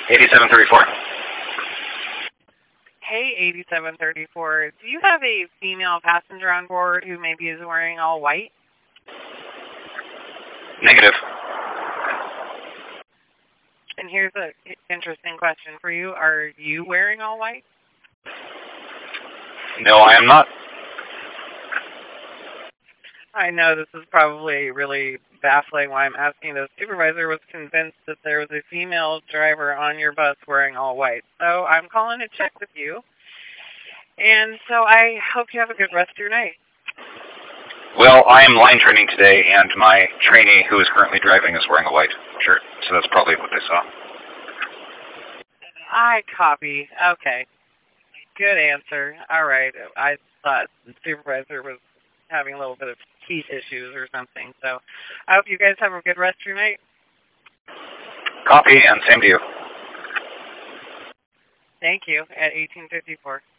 8734. Hey, 8734. Do you have a female passenger on board who maybe is wearing all white? Negative. And here's an interesting question for you. Are you wearing all white? No, I am not. I know this is probably really baffling why I'm asking. The supervisor was convinced that there was a female driver on your bus wearing all white. So I'm calling to check with you. And so I hope you have a good rest of your night. Well, I am line training today, and my trainee who is currently driving is wearing a white shirt, so that's probably what they saw. I copy. Okay. Good answer. All right. I thought the supervisor was having a little bit of heat issues or something. So I hope you guys have a good rest of your night. Copy, and same to you. Thank you. At 1854.